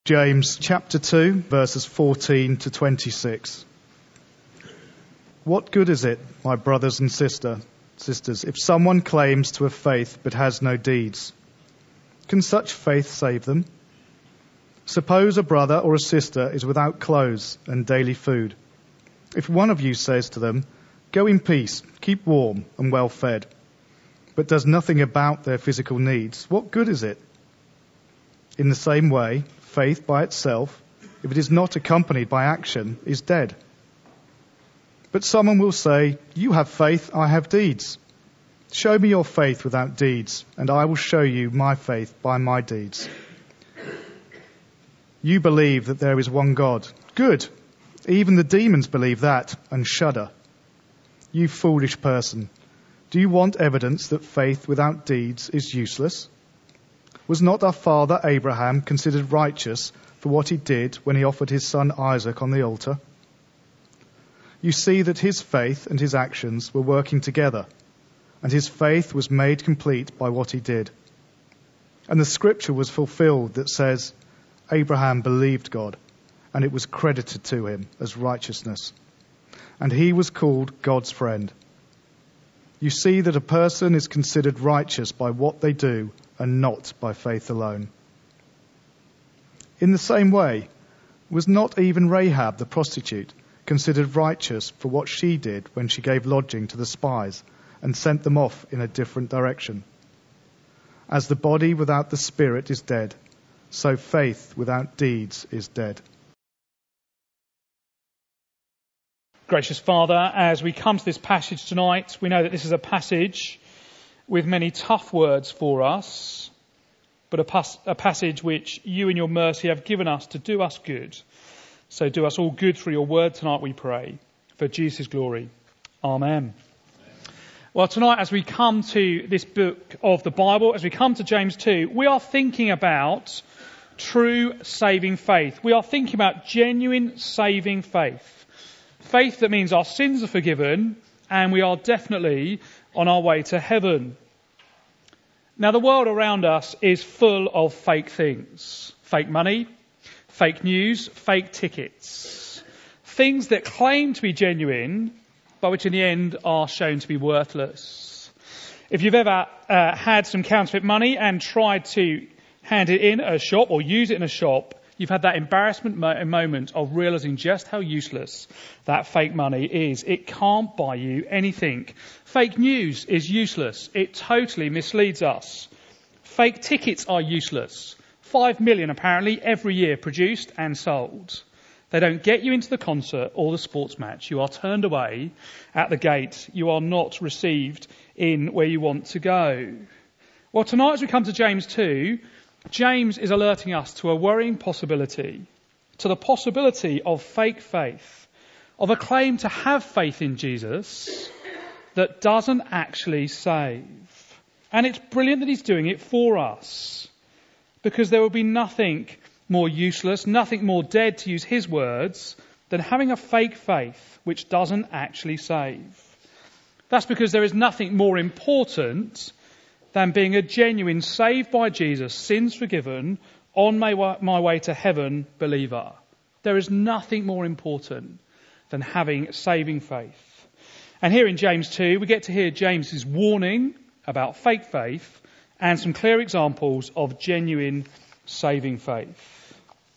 James chapter 2, verses 14 to 26. What good is it, my brothers and sisters, if someone claims to have faith but has no deeds? Can such faith save them? Suppose a brother or a sister is without clothes and daily food. If one of you says to them, "Go in peace, keep warm and well fed," but does nothing about their physical needs, what good is it? In the same way, faith by itself, if it is not accompanied by action, is dead. But someone will say, "You have faith, I have deeds. Show me your faith without deeds, and I will show you my faith by my deeds." You believe that there is one God. Good. Even the demons believe that and shudder. You foolish person, do you want evidence that faith without deeds is useless? Was not our father Abraham considered righteous for what he did when he offered his son Isaac on the altar? You see that his faith and his actions were working together, and his faith was made complete by what he did. And the scripture was fulfilled that says, Abraham believed God, and it was credited to him as righteousness. And he was called God's friend. You see that a person is considered righteous by what they do and not by faith alone. In the same way, was not even Rahab the prostitute considered righteous for what she did when she gave lodging to the spies and sent them off in a different direction? As the body without the spirit is dead, so faith without deeds is dead. Gracious Father, as we come to this passage tonight, we know that this is a passage with many tough words for us, but a passage which you in your mercy have given us to do us good. So do us all good through your word tonight, we pray, for Jesus' glory. Amen. Well, tonight as we come to this book of the Bible, as we come to James 2, we are thinking about true saving faith. We are thinking about genuine saving faith. Faith that means our sins are forgiven and we are definitely on our way to heaven. Now, the world around us is full of fake things. Fake money, fake news, fake tickets. Things that claim to be genuine, but which in the end are shown to be worthless. If you've ever had some counterfeit money and tried to hand it in at a shop or use it in a shop, you've had that embarrassment moment of realizing just how useless that fake money is. It can't buy you anything. Fake news is useless. It totally misleads us. Fake tickets are useless. 5 million apparently every year produced and sold. They don't get you into the concert or the sports match. You are turned away at the gate. You are not received in where you want to go. Well, tonight as we come to James 2, James is alerting us to a worrying possibility, to the possibility of fake faith, of a claim to have faith in Jesus that doesn't actually save. And it's brilliant that he's doing it for us, because there will be nothing more useless, nothing more dead, to use his words, than having a fake faith which doesn't actually save. That's because there is nothing more important than being a genuine, saved by Jesus, sins forgiven, on my way to heaven believer. There is nothing more important than having saving faith. And here in James 2, we get to hear James's warning about fake faith and some clear examples of genuine saving faith.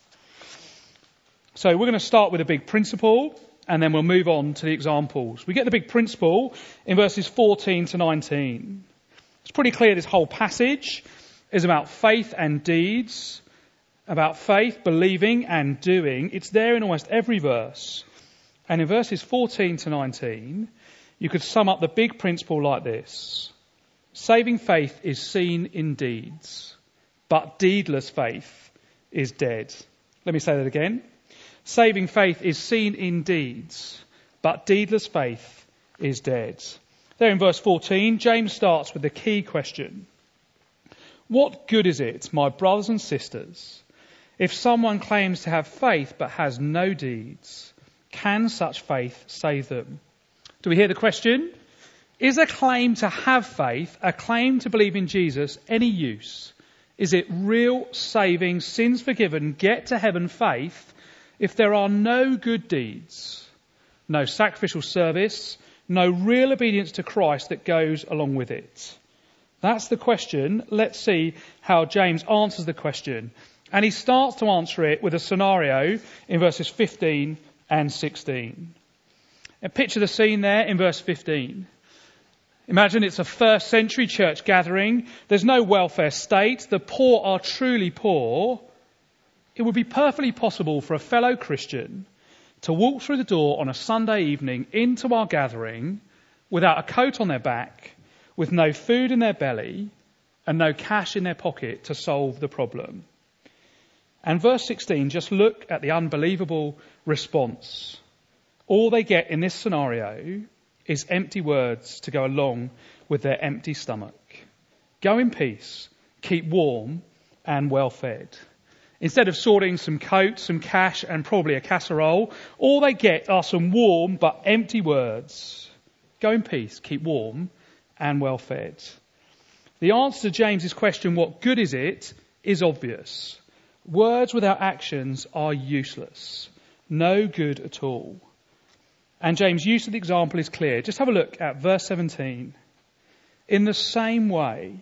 So we're going to start with a big principle and then we'll move on to the examples. We get the big principle in verses 14 to 19. It's pretty clear this whole passage is about faith and deeds, about faith, believing and doing. It's there in almost every verse. And in verses 14 to 19, you could sum up the big principle like this. Saving faith is seen in deeds, but deedless faith is dead. Let me say that again. Saving faith is seen in deeds, but deedless faith is dead. There in verse 14, James starts with the key question. What good is it, my brothers and sisters, if someone claims to have faith but has no deeds? Can such faith save them? Do we hear the question? Is a claim to have faith, a claim to believe in Jesus, any use Is it real saving, sins forgiven, get to heaven faith if there are no good deeds, no sacrificial service, no real obedience to Christ that goes along with it? That's the question. Let's see how James answers the question. And he starts to answer it with a scenario in verses 15 and 16. And picture the scene there in verse 15. Imagine it's a first century church gathering. There's no welfare state. The poor are truly poor. It would be perfectly possible for a fellow Christian to walk through the door on a Sunday evening into our gathering without a coat on their back, with no food in their belly and no cash in their pocket to solve the problem. And verse 16, just look at the unbelievable response. All they get in this scenario is empty words to go along with their empty stomach. Go in peace, keep warm and well fed. Instead of sorting some coats, some cash and probably a casserole, all they get are some warm but empty words. Go in peace, keep warm and well fed. The answer to James's question, what good is it, is obvious. Words without actions are useless. No good at all. And James' use of the example is clear. Just have a look at verse 17. In the same way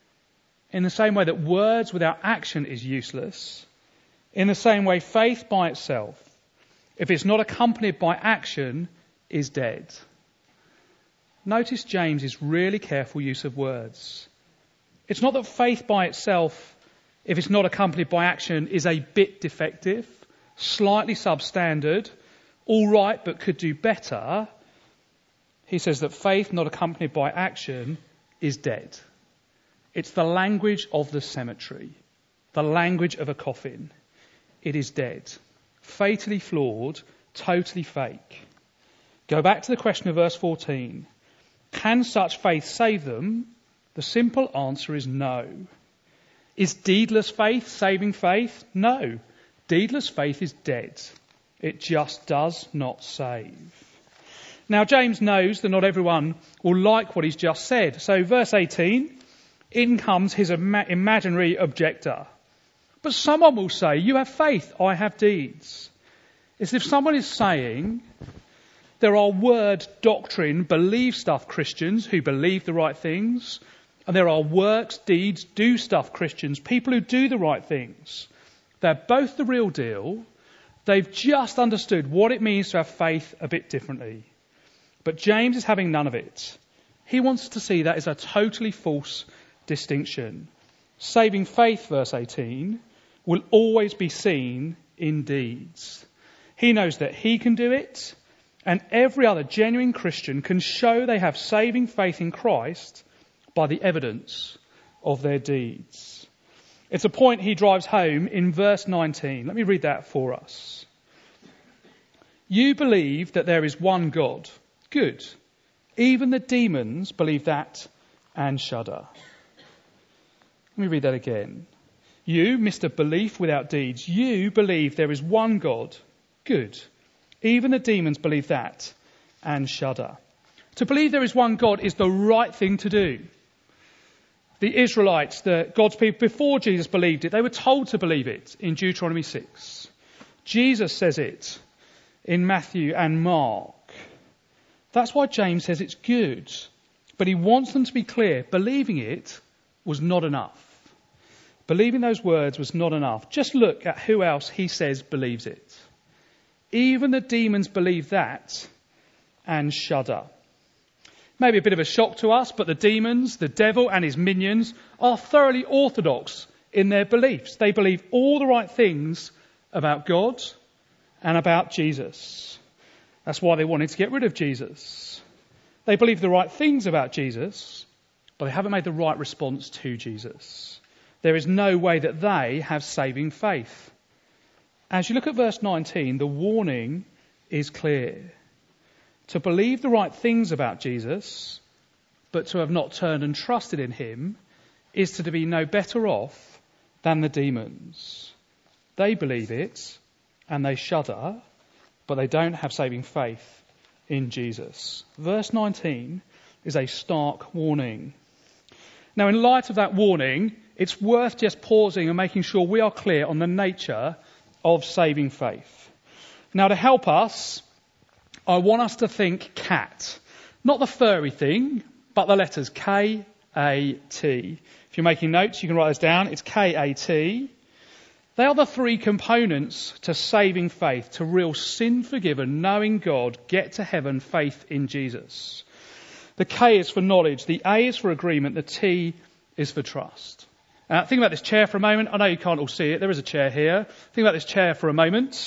that words without action is useless, in the same way faith by itself, if it's not accompanied by action, is dead. Notice James' really careful use of words. It's not that faith by itself, if it's not accompanied by action, is a bit defective, slightly substandard, all right but could do better. He says that faith not accompanied by action is dead. It's the language of the cemetery, the language of a coffin. It is dead, fatally flawed, totally fake. Go back to the question of verse 14. Can such faith save them? The simple answer is no. Is deedless faith saving faith? No. Deedless faith is dead. It just does not save. Now, James knows that not everyone will like what he's just said. So verse 18, in comes his imaginary objector. But someone will say, you have faith, I have deeds. It's as if someone is saying, there are word, doctrine, believe stuff Christians who believe the right things. And there are works, deeds, do stuff Christians, people who do the right things. They're both the real deal. They've just understood what it means to have faith a bit differently. But James is having none of it. He wants to see that as a totally false distinction. Saving faith, verse 18, will always be seen in deeds. He knows that he can do it, and every other genuine Christian can show they have saving faith in Christ by the evidence of their deeds. It's a point he drives home in verse 19. Let me read that for us. You believe that there is one God. Good. Even the demons believe that and shudder. Let me read that again. You, Mr. Belief without deeds, you believe there is one God. Good. Even the demons believe that and shudder. To believe there is one God is the right thing to do. The Israelites, God's people, before Jesus believed it, they were told to believe it in Deuteronomy 6. Jesus says it in Matthew and Mark. That's why James says it's good. But he wants them to be clear. Believing it was not enough. Believing those words was not enough. Just look at who else he says believes it. Even the demons believe that and shudder. Maybe a bit of a shock to us, but the demons, the devil and his minions are thoroughly orthodox in their beliefs. They believe all the right things about God and about Jesus. That's why they wanted to get rid of Jesus. They believe the right things about Jesus, but they haven't made the right response to Jesus. There is no way that they have saving faith. As you look at verse 19, the warning is clear. To believe the right things about Jesus, but to have not turned and trusted in him, is to be no better off than the demons. They believe it, and they shudder, but they don't have saving faith in Jesus. Verse 19 is a stark warning. Now, in light of that warning, it's worth just pausing and making sure we are clear on the nature of saving faith. Now, to help us, I want us to think cat. Not the furry thing, but the letters K-A-T. If you're making notes, you can write this down. It's K-A-T. They are the three components to saving faith, to real sin forgiven, knowing God, get to heaven, faith in Jesus. The K is for knowledge, the A is for agreement, the T is for trust. Think about this chair for a moment. I know you can't all see it. There is a chair here. Think about this chair for a moment.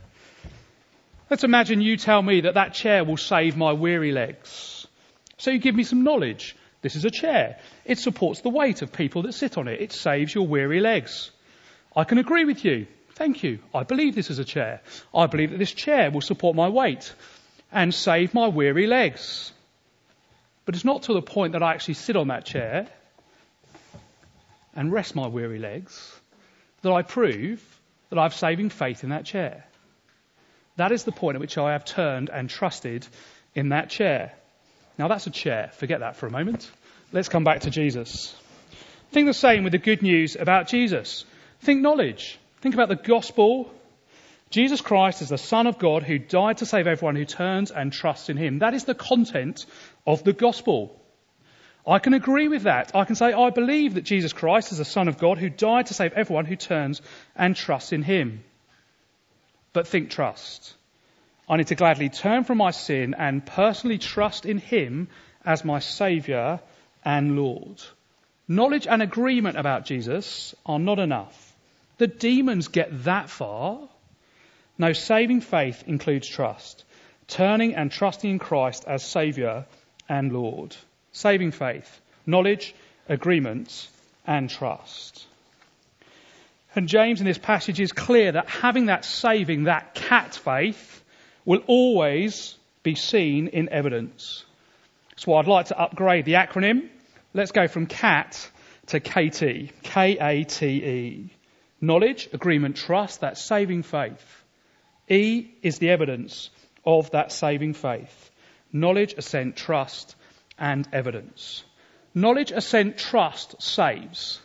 Let's imagine you tell me that that chair will save my weary legs. So you give me some knowledge. This is a chair. It supports the weight of people that sit on it. It saves your weary legs. I can agree with you. Thank you. I believe this is a chair. I believe that this chair will support my weight and save my weary legs. But it's not to the point that I actually sit on that chair and rest my weary legs that I prove that I have saving faith in that chair. That is the point at which I have turned and trusted in that chair. Now that's a chair. Forget that for a moment. Let's come back to Jesus. Think the same with the good news about Jesus. Think knowledge. Think about the gospel. Jesus Christ is the Son of God who died to save everyone who turns and trusts in him. That is the content of the gospel. I can agree with that. I can say, I believe that Jesus Christ is the Son of God who died to save everyone who turns and trusts in him. But think trust. I need to gladly turn from my sin and personally trust in him as my Saviour and Lord. Knowledge and agreement about Jesus are not enough. The demons get that far. No, saving faith includes trust. Turning and trusting in Christ as Saviour and Lord. Saving faith, knowledge, agreement, and trust. And James in this passage is clear that having that saving, that cat faith, will always be seen in evidence. So I'd like to upgrade the acronym. Let's go from CAT to KT. K-A-T-E. Knowledge, agreement, trust, that's saving faith. E is the evidence of that saving faith. Knowledge, assent, trust, and evidence. Knowledge, assent, trust saves.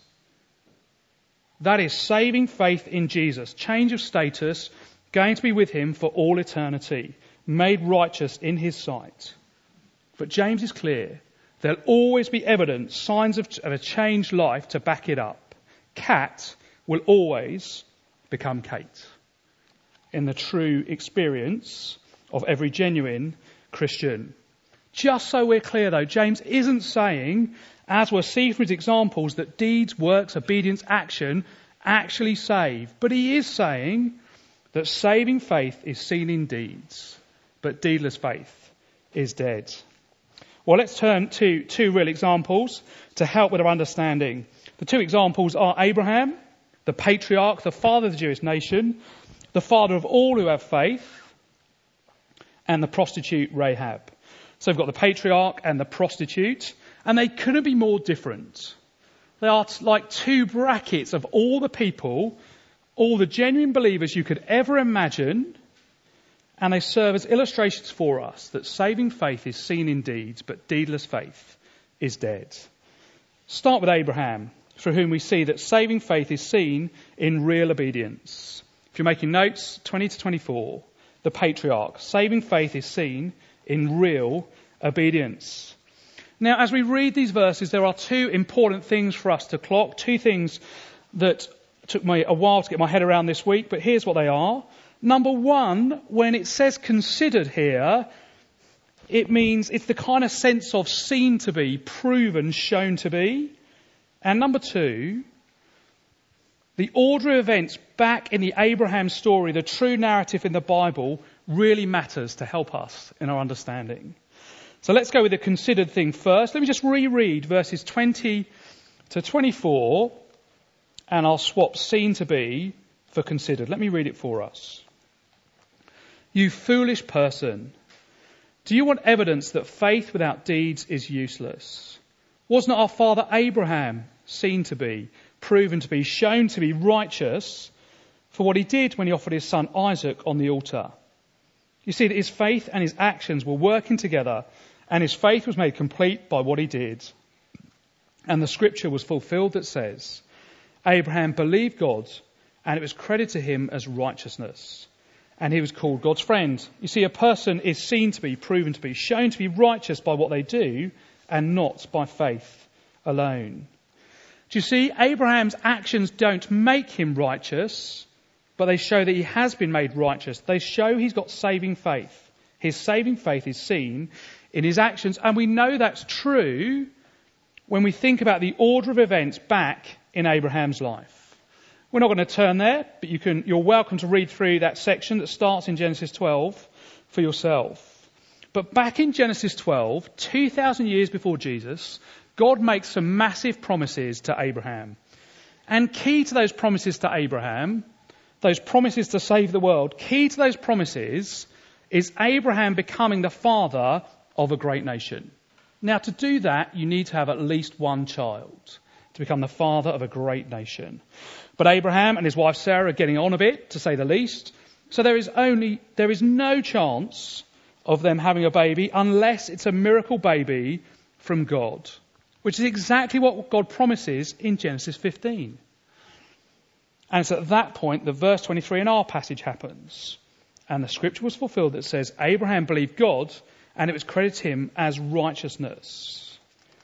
That is saving faith in Jesus. Change of status, going to be with him for all eternity. Made righteous in his sight. But James is clear. There'll always be evidence, signs of a changed life to back it up. Cat will always become Kate. In the true experience of every genuine Christian. Just so we're clear though, James isn't saying, as we'll see from his examples, that deeds, works, obedience, action actually save. But he is saying that saving faith is seen in deeds, but deedless faith is dead. Well, let's turn to two real examples to help with our understanding. The two examples are Abraham, the patriarch, the father of the Jewish nation, the father of all who have faith, and the prostitute Rahab. So we've got the patriarch and the prostitute, and they couldn't be more different. They are like two brackets of all the people, all the genuine believers you could ever imagine, and they serve as illustrations for us that saving faith is seen in deeds, but deedless faith is dead. Start with Abraham, for whom we see that saving faith is seen in real obedience. If you're making notes, 20 to 24, the patriarch. Saving faith is seen in real obedience. Now, as we read these verses, there are two important things for us to clock, two things that took me a while to get my head around this week, but here's what they are. Number one, when it says considered here, it means it's the kind of sense of seen to be, proven, shown to be. And number two, the order of events back in the Abraham story, the true narrative in the Bible, really matters to help us in our understanding. So let's go with the considered thing first. Let me just reread verses 20 to 24, and I'll swap seen to be for considered. Let me read it for us. You foolish person, do you want evidence that faith without deeds is useless? Was not our father Abraham seen to be, proven to be, shown to be righteous for what he did when he offered his son Isaac on the altar? You see that his faith and his actions were working together, and his faith was made complete by what he did. And the scripture was fulfilled that says, Abraham believed God, and it was credited to him as righteousness. And he was called God's friend. You see, a person is seen to be, proven to be, shown to be righteous by what they do and not by faith alone. Do you see, Abraham's actions don't make him righteous, but they show that he has been made righteous. They show he's got saving faith. His saving faith is seen in his actions. And we know that's true when we think about the order of events back in Abraham's life. We're not going to turn there, but you're welcome to read through that section that starts in Genesis 12 for yourself. But back in Genesis 12, 2,000 years before Jesus, God makes some massive promises to Abraham. And key to those promises to Abraham, those promises to save the world, key to those promises is Abraham becoming the father of a great nation. Now, to do that, you need to have at least one child to become the father of a great nation. But Abraham and his wife Sarah are getting on a bit, to say the least. So there is no chance of them having a baby unless it's a miracle baby from God, which is exactly what God promises in Genesis 15. And it's at that point that verse 23 in our passage happens. And the scripture was fulfilled that says, Abraham believed God, and it was credited to him as righteousness.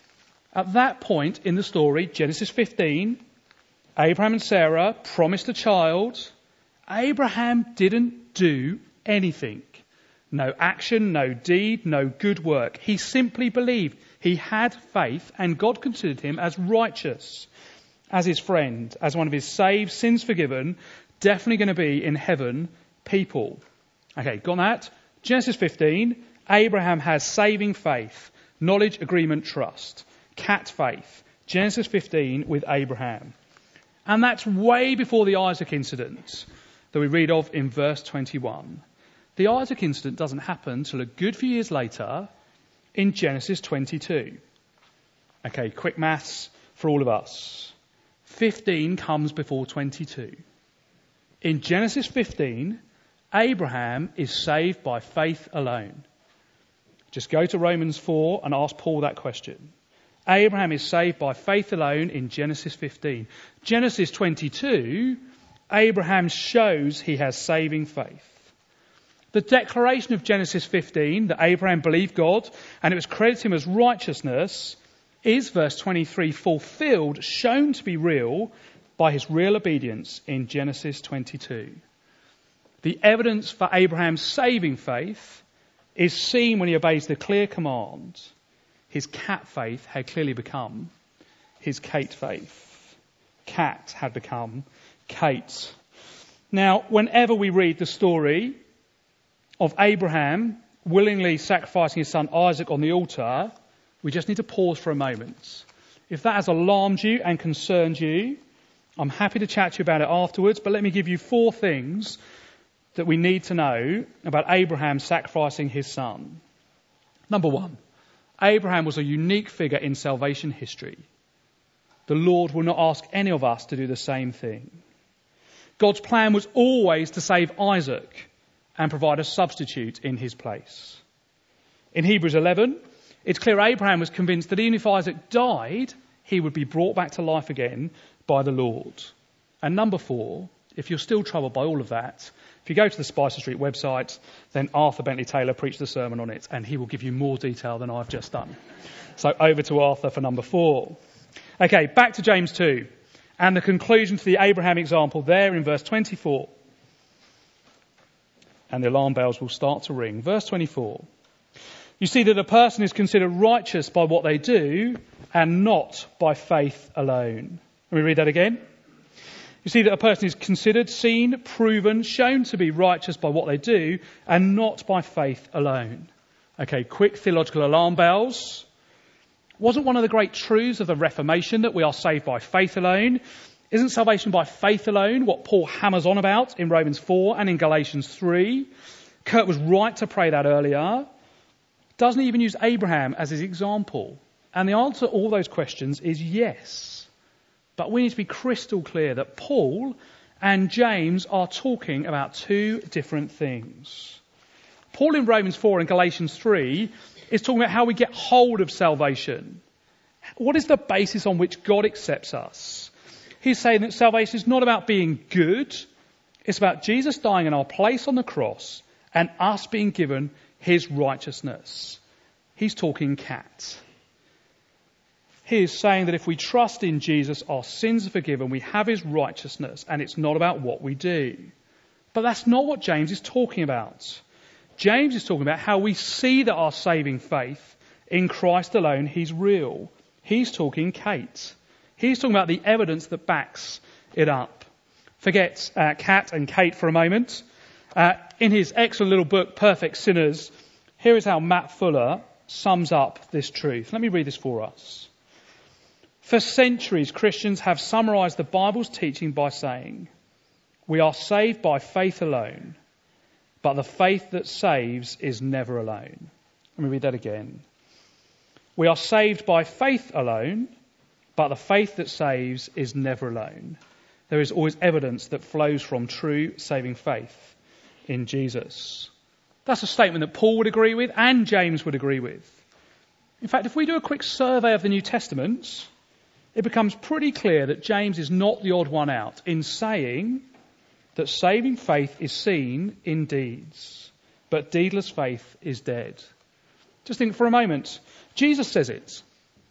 At that point in the story, Genesis 15, Abraham and Sarah promised a child. Abraham didn't do anything. No action, no deed, no good work. He simply believed. He had faith, and God considered him as righteous, as his friend, as one of his saved, sins forgiven, definitely going to be in heaven people. Okay, got that? Genesis 15, Abraham has saving faith, knowledge, agreement, trust. Cat faith. Genesis 15 with Abraham. And that's way before the Isaac incident that we read of in verse 21. The Isaac incident doesn't happen until a good few years later in Genesis 22. Okay, quick maths for all of us. 15 comes before 22. In Genesis 15, Abraham is saved by faith alone. Just go to Romans 4 and ask Paul that question. Abraham is saved by faith alone in Genesis 15. Genesis 22, Abraham shows he has saving faith. The declaration of Genesis 15, that Abraham believed God and it was credited to him as righteousness, is, verse 23, fulfilled, shown to be real by his real obedience in Genesis 22. The evidence for Abraham's saving faith is seen when he obeys the clear command. His cat faith had clearly become his Kate faith. Cat had become Kate. Now, whenever we read the story of Abraham willingly sacrificing his son Isaac on the altar, we just need to pause for a moment. If that has alarmed you and concerned you, I'm happy to chat to you about it afterwards, but let me give you 4 things that we need to know about Abraham sacrificing his son. Number 1. Abraham was a unique figure in salvation history. The Lord will not ask any of us to do the same thing. God's plan was always to save Isaac and provide a substitute in his place. In Hebrews 11, it's clear Abraham was convinced that even if Isaac died, he would be brought back to life again by the Lord. And number 4, if you're still troubled by all of that, if you go to the Spicer Street website, then Arthur Bentley Taylor preached a sermon on it, and he will give you more detail than I've just done. So over to Arthur for number 4. Okay, back to James 2, and the conclusion to the Abraham example there in verse 24. And the alarm bells will start to ring. Verse 24. You see that a person is considered righteous by what they do, and not by faith alone. Let me read that again. You see that a person is considered, seen, proven, shown to be righteous by what they do and not by faith alone. Okay, quick theological alarm bells. Wasn't one of the great truths of the Reformation that we are saved by faith alone? Isn't salvation by faith alone what Paul hammers on about in Romans 4 and in Galatians 3? Kurt was right to pray that earlier. Doesn't he even use Abraham as his example? And the answer to all those questions is yes. But we need to be crystal clear that Paul and James are talking about 2 different things. Paul in Romans 4 and Galatians 3 is talking about how we get hold of salvation. What is the basis on which God accepts us? He's saying that salvation is not about being good. It's about Jesus dying in our place on the cross and us being given his righteousness. He's talking cat. He is saying that if we trust in Jesus, our sins are forgiven, we have his righteousness, and it's not about what we do. But that's not what James is talking about. James is talking about how we see that our saving faith in Christ alone, he's real. He's talking Kate. He's talking about the evidence that backs it up. Forget Kat and Kate for a moment. In his excellent little book, Perfect Sinners, here is how Matt Fuller sums up this truth. Let me read this for us. For centuries, Christians have summarized the Bible's teaching by saying, we are saved by faith alone, but the faith that saves is never alone. Let me read that again. We are saved by faith alone, but the faith that saves is never alone. There is always evidence that flows from true saving faith in Jesus. That's a statement that Paul would agree with and James would agree with. In fact, if we do a quick survey of the New Testament, it becomes pretty clear that James is not the odd one out in saying that saving faith is seen in deeds, but deedless faith is dead. Just think for a moment. Jesus says it.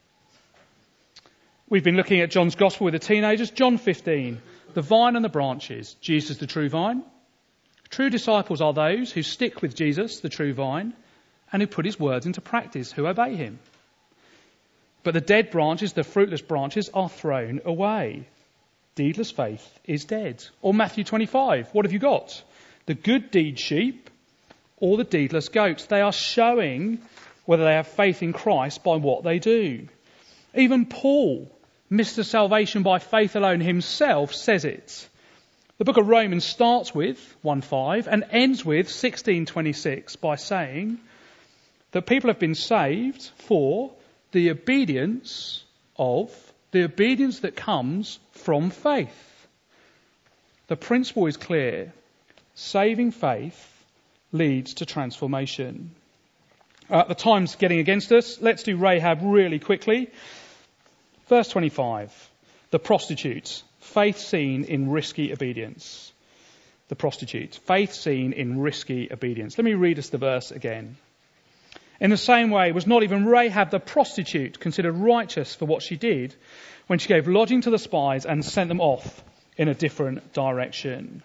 We've been looking at John's Gospel with the teenagers. John 15, the vine and the branches. Jesus, the true vine. True disciples are those who stick with Jesus, the true vine, and who put his words into practice, who obey him. But the dead branches, the fruitless branches, are thrown away. Deedless faith is dead. Or Matthew 25, what have you got? The good deed sheep or the deedless goats. They are showing whether they have faith in Christ by what they do. Even Paul, Mr. Salvation by faith alone himself, says it. The book of Romans starts with 1:5 and ends with 16:26 by saying that people have been saved for the obedience that comes from faith. The principle is clear. Saving faith leads to transformation. The time's getting against us. Let's do Rahab really quickly. Verse 25. The prostitute. Faith seen in risky obedience. The prostitute. Faith seen in risky obedience. Let me read us the verse again. In the same way, was not even Rahab the prostitute considered righteous for what she did when she gave lodging to the spies and sent them off in a different direction?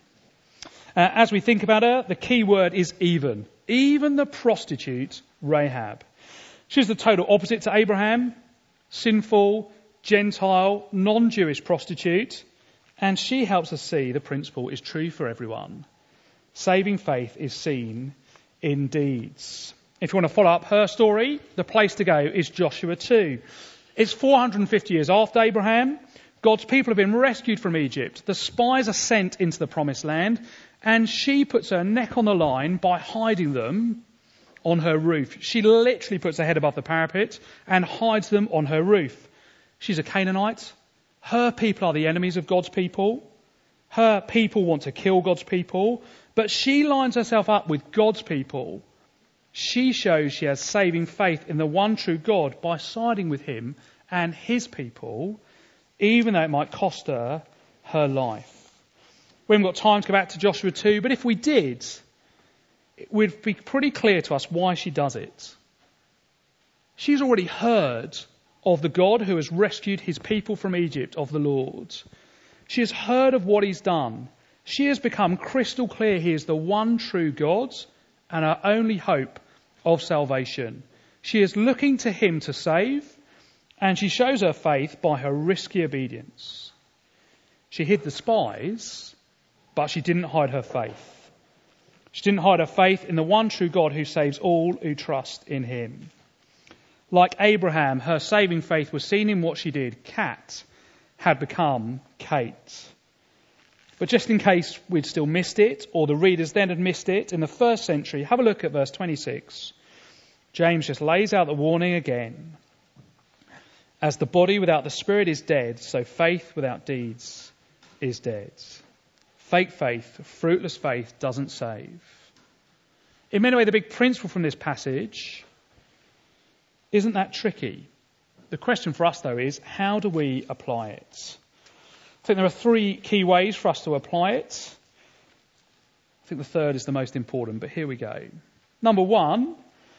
As we think about her, the key word is even. Even the prostitute, Rahab. She's the total opposite to Abraham. Sinful, Gentile, non-Jewish prostitute. And she helps us see the principle is true for everyone. Saving faith is seen in deeds. If you want to follow up her story, the place to go is Joshua 2. It's 450 years after Abraham. God's people have been rescued from Egypt. The spies are sent into the promised land, and she puts her neck on the line by hiding them on her roof. She literally puts her head above the parapet and hides them on her roof. She's a Canaanite. Her people are the enemies of God's people. Her people want to kill God's people, but she lines herself up with God's people. She shows she has saving faith in the one true God by siding with him and his people, even though it might cost her her life. We haven't got time to go back to Joshua 2, but if we did, it would be pretty clear to us why she does it. She's already heard of the God who has rescued his people from Egypt, of the Lord. She has heard of what he's done. She has become crystal clear he is the one true God and our only hope of salvation. She is looking to him to save, and she shows her faith by her risky obedience. She hid the spies, but she didn't hide her faith. She didn't hide her faith in the one true God who saves all who trust in him. Like Abraham, her saving faith was seen in what she did. Kat had become Kate. But just in case we'd still missed it, or the readers then had missed it, in the first century, have a look at verse 26. James just lays out the warning again. As the body without the spirit is dead, so faith without deeds is dead. Fake faith, fruitless faith doesn't save. In many ways, the big principle from this passage isn't that tricky. The question for us, though, is how do we apply it? I think there are three key ways for us to apply it. I think the third is the most important, but here we go. Number one,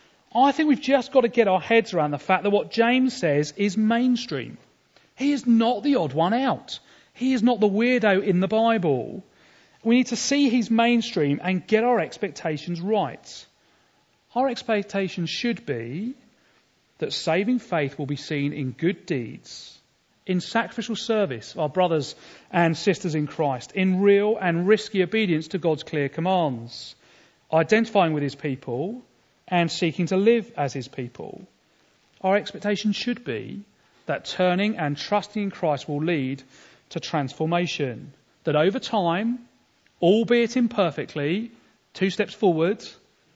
I think we've just got to get our heads around the fact that what James says is mainstream. He is not the odd one out. He is not the weirdo in the Bible. We need to see he's mainstream and get our expectations right. Our expectations should be that saving faith will be seen in good deeds, in sacrificial service of our brothers and sisters in Christ, in real and risky obedience to God's clear commands, identifying with his people and seeking to live as his people. Our expectation should be that turning and trusting in Christ will lead to transformation, that over time, albeit imperfectly, 2 steps forward,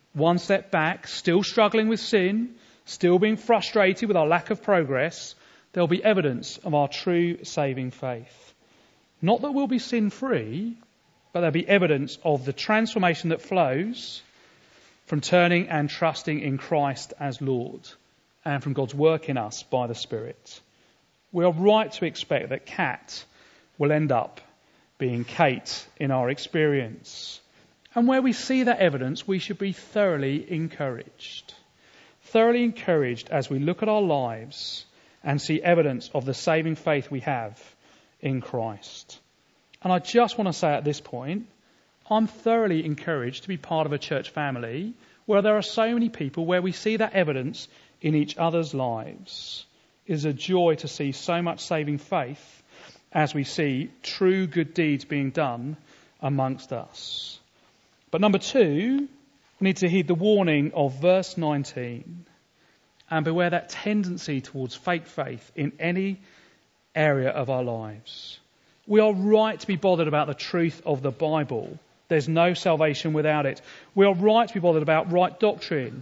1 step back, still struggling with sin, still being frustrated with our lack of progress, there will be evidence of our true saving faith. Not that we'll be sin-free, but there'll be evidence of the transformation that flows from turning and trusting in Christ as Lord and from God's work in us by the Spirit. We are right to expect that Kat will end up being Kate in our experience. And where we see that evidence, we should be thoroughly encouraged. Thoroughly encouraged as we look at our lives and see evidence of the saving faith we have in Christ. And I just want to say at this point, I'm thoroughly encouraged to be part of a church family where there are so many people where we see that evidence in each other's lives. It is a joy to see so much saving faith as we see true good deeds being done amongst us. But number two, we need to heed the warning of verse 19 and beware that tendency towards fake faith in any area of our lives. We are right to be bothered about the truth of the Bible. There's no salvation without it. We are right to be bothered about right doctrine.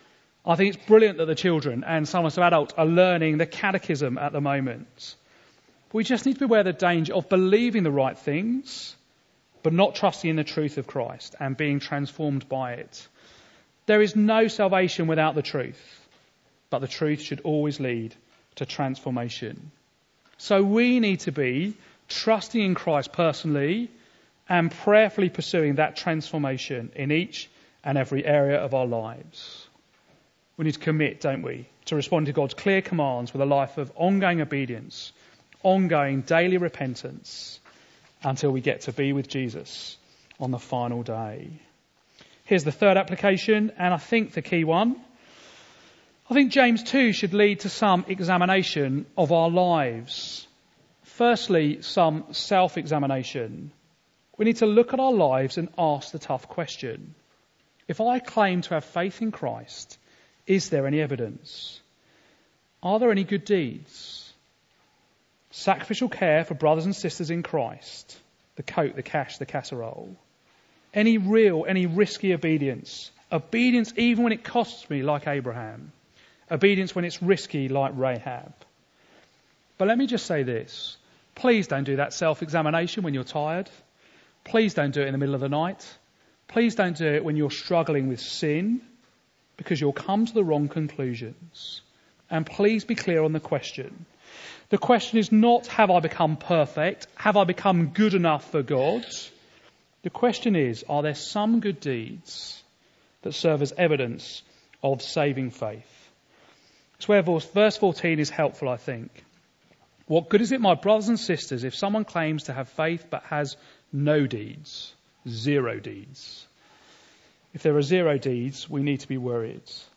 I think it's brilliant that the children and some of us adults are learning the catechism at the moment. But we just need to beware of the danger of believing the right things, but not trusting in the truth of Christ and being transformed by it. There is no salvation without the truth, but the truth should always lead to transformation. So we need to be trusting in Christ personally and prayerfully pursuing that transformation in each and every area of our lives. We need to commit, don't we, to respond to God's clear commands with a life of ongoing obedience, ongoing daily repentance, until we get to be with Jesus on the final day. Here's the third application, and I think the key one. I think James 2 should lead to some examination of our lives. Firstly, some self-examination. We need to look at our lives and ask the tough question. If I claim to have faith in Christ, is there any evidence? Are there any good deeds? Sacrificial care for brothers and sisters in Christ. The coat, the cash, the casserole. Any real, any risky obedience. Obedience even when it costs me, like Abraham. Obedience when it's risky, like Rahab. But let me just say this. Please don't do that self-examination when you're tired. Please don't do it in the middle of the night. Please don't do it when you're struggling with sin, because you'll come to the wrong conclusions. And please be clear on the question. The question is not, have I become perfect? Have I become good enough for God? The question is, are there some good deeds that serve as evidence of saving faith? It's where verse 14 is helpful, I think. What good is it, my brothers and sisters, if someone claims to have faith but has no deeds, zero deeds? If there are zero deeds, we need to be worried.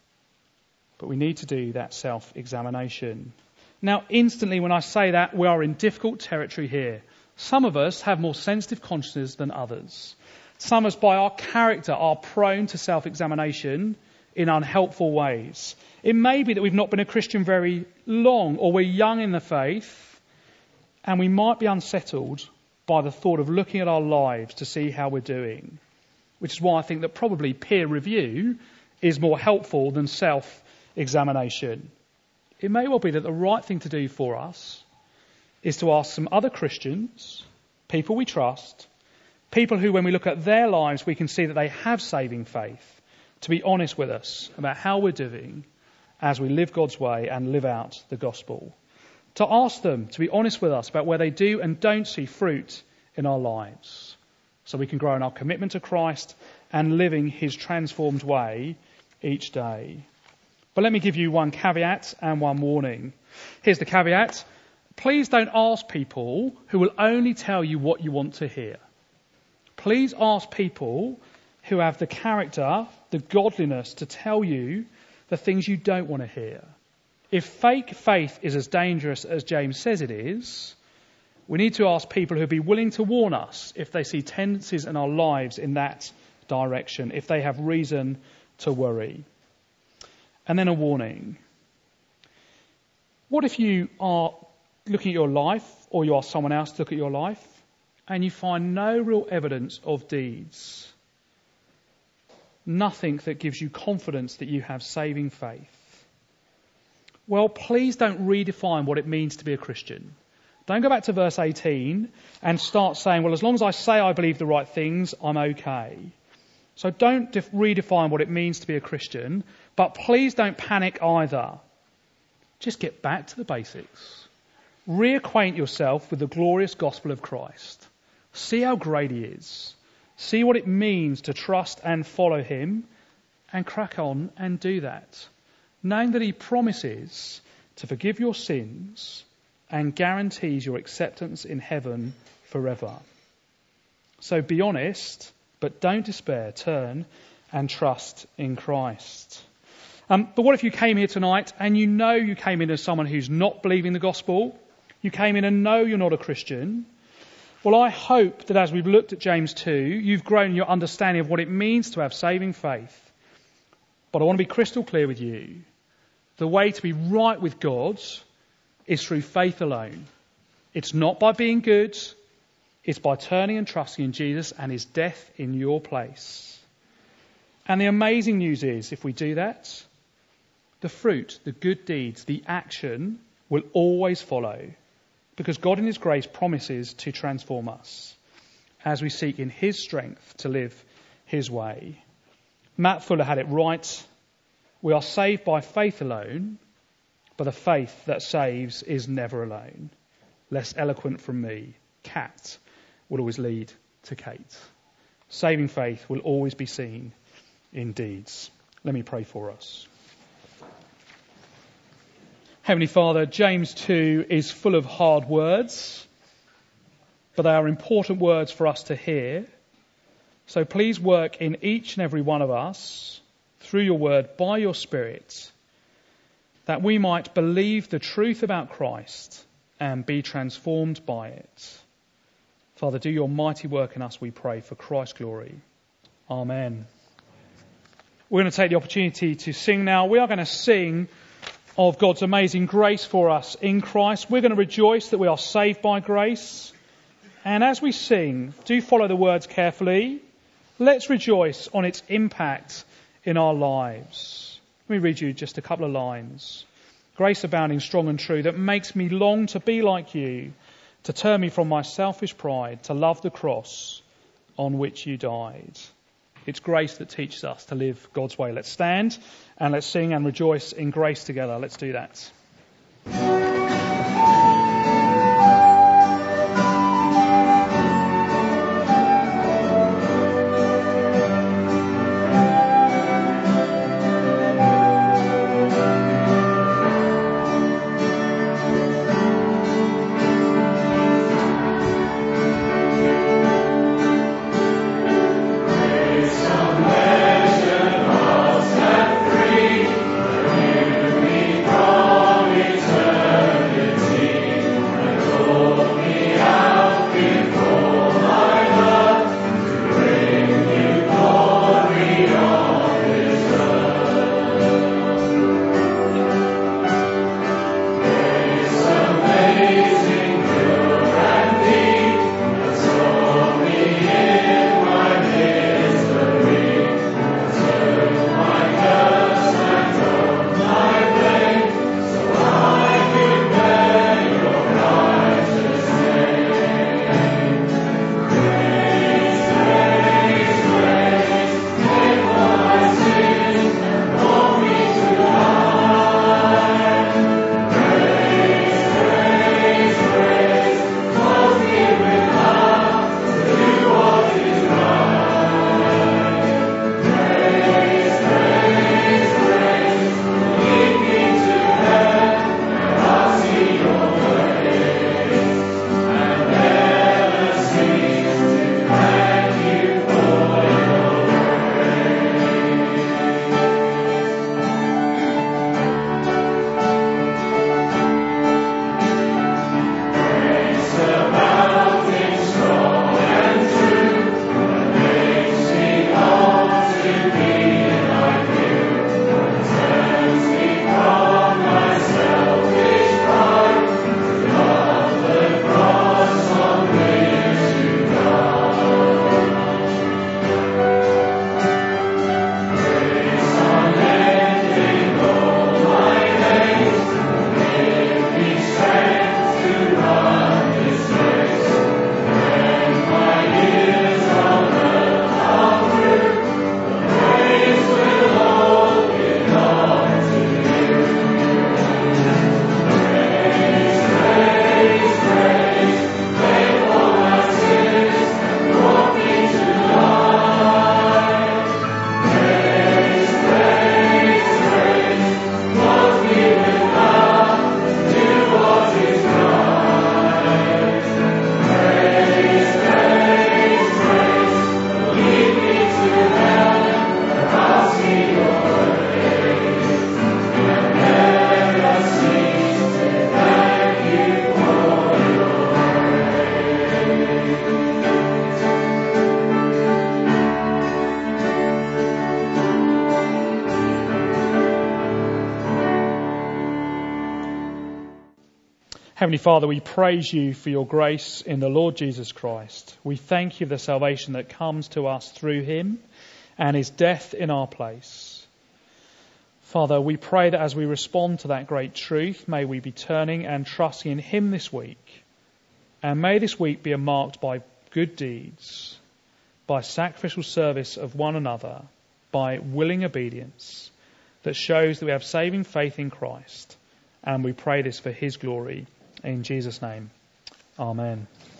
But we need to do that self-examination. Now, instantly when I say that, we are in difficult territory here. Some of us have more sensitive consciences than others. Some of us, by our character, are prone to self-examination in unhelpful ways. It may be that we've not been a Christian very long, or we're young in the faith, and we might be unsettled by the thought of looking at our lives to see how we're doing. Which is why I think that probably peer review is more helpful than self-examination. It may well be that the right thing to do for us is to ask some other Christians, people we trust, people who, when we look at their lives, we can see that they have saving faith, to be honest with us about how we're doing as we live God's way and live out the gospel. to ask them to be honest with us about where they do and don't see fruit in our lives, so we can grow in our commitment to Christ and living his transformed way each day. But let me give you one caveat and one warning. Here's the caveat. Please don't ask people who will only tell you what you want to hear. Please ask people who have the character, the godliness to tell you the things you don't want to hear. If fake faith is as dangerous as James says it is, we need to ask people who will be willing to warn us if they see tendencies in our lives in that direction, if they have reason to worry. And then a warning. What if you are looking at your life, or you ask someone else to look at your life, and you find no real evidence of deeds? Nothing that gives you confidence that you have saving faith. Well, please don't redefine what it means to be a Christian. Don't go back to verse 18 and start saying, well, as long as I say I believe the right things, I'm okay. So don't redefine what it means to be a Christian, but please don't panic either. Just get back to the basics. Reacquaint yourself with the glorious gospel of Christ. See how great he is. See what it means to trust and follow him, and crack on and do that, knowing that he promises to forgive your sins and guarantees your acceptance in heaven forever. So be honest, but don't despair. Turn and trust in Christ. But what if you came here tonight and you know you came in as someone who's not believing the gospel? You came in and know you're not a Christian. Well, I hope that as we've looked at James 2, you've grown in your understanding of what it means to have saving faith. But I want to be crystal clear with you. The way to be right with God is through faith alone. It's not by being good. It's by turning and trusting in Jesus and his death in your place. And the amazing news is, if we do that, the fruit, the good deeds, the action will always follow, because God in his grace promises to transform us as we seek in his strength to live his way. Matt Fuller had it right. We are saved by faith alone, but the faith that saves is never alone. Less eloquent from me. Cat will always lead to Kate. Saving faith will always be seen in deeds. Let me pray for us. Heavenly Father, James 2 is full of hard words, but they are important words for us to hear. So please work in each and every one of us through your word by your Spirit, that we might believe the truth about Christ and be transformed by it. Father, do your mighty work in us, we pray, for Christ's glory. Amen. We're going to take the opportunity to sing now. We are going to sing of God's amazing grace for us in Christ. We're going to rejoice that we are saved by grace. And as we sing, do follow the words carefully. Let's rejoice on its impact in our lives. Let me read you just a couple of lines. Grace abounding, strong and true, that makes me long to be like you, to turn me from my selfish pride, to love the cross on which you died. It's grace that teaches us to live God's way. Let's stand and let's sing and rejoice in grace together. Let's do that. Cross Heavenly Father, we praise you for your grace in the Lord Jesus Christ. We thank you for the salvation that comes to us through him and his death in our place. Father, we pray that as we respond to that great truth, may we be turning and trusting in him this week. And may this week be marked by good deeds, by sacrificial service of one another, by willing obedience that shows that we have saving faith in Christ. And we pray this for his glory. In Jesus' name, amen.